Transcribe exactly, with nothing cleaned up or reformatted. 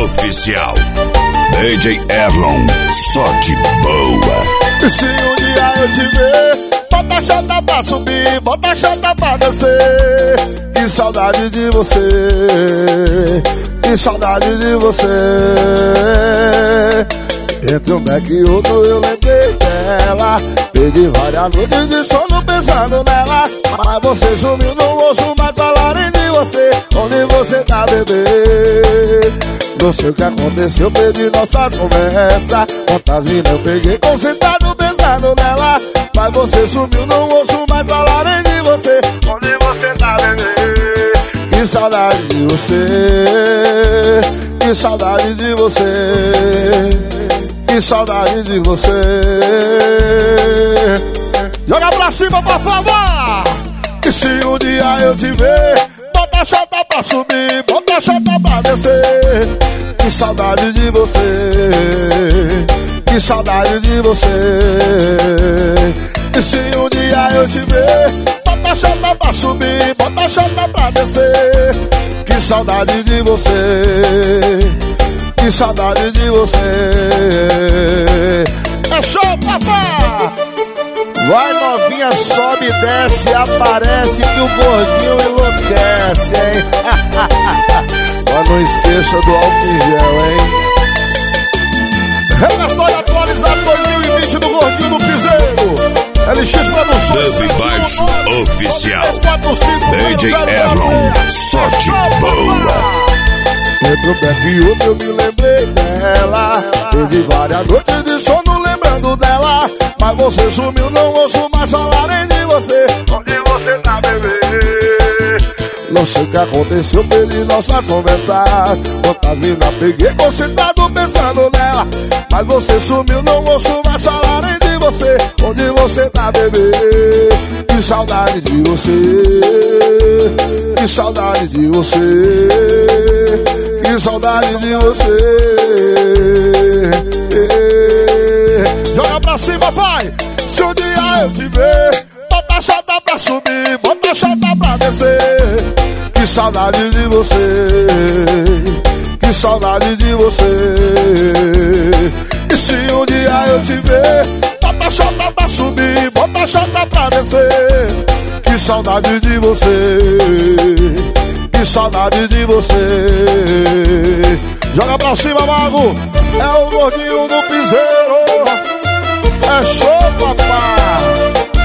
Oficial. D J Erlon, só de boa. E se um dia eu te ver, bota a chata pra subir, bota a chata pra descer. Que saudade de você, que saudade de você. Entre um Mac e outro eu lembrei dela. Perdi várias noites de sono pensando nela. Mas você sumiu, não ouço mais falarem de você. Onde você tá, bebê? Não sei o que aconteceu, perdi nossas conversas. Quantas minas eu peguei concentrado pensando nela. Mas você sumiu, não ouço mais falarem de você. Onde você tá, bebê? Que saudade de você, que saudade de você, que saudade de você. Joga pra cima, papá! E se um dia eu te ver, bota a chata pra subir, bota a chata pra descer. Que saudade de você, que saudade de você. E se um dia eu te ver, bota a chata pra subir, bota a chata pra descer. Que saudade de você, que saudade de você. É show, papá! Vai novinha, sobe e desce, aparece que o gordinho enlouquece, hein? Mas não esqueça do álcool em gel, hein? Relatório atualizado dois mil e vinte do gordinho do piseiro. L X Produções. Dove Baixo Oficial. D J Erlon, só de boa. Entre um Mac e outro eu me lembrei dela. Perdi várias noites de sono lembrando dela. Mas você sumiu, não ouço mais falarem de você. Onde você tá, bebê? Não sei o que aconteceu, perdi nossas conversas. Quantas minas peguei concentrado pensando nela. Mas você sumiu, não ouço mais falarem de você. Onde você tá, bebê? Que saudade de você, que saudade de você, que saudade de você. Joga pra cima, pai! Se um dia eu te ver, bota a chata pra subir, bota a chata pra descer. Que saudade de você, que saudade de você. E se um dia eu te ver, bota a chata pra subir, bota a chata pra descer. Que saudade de você, que saudade de você. Joga pra cima, mago! É o gordinho do piseiro. É show, papai!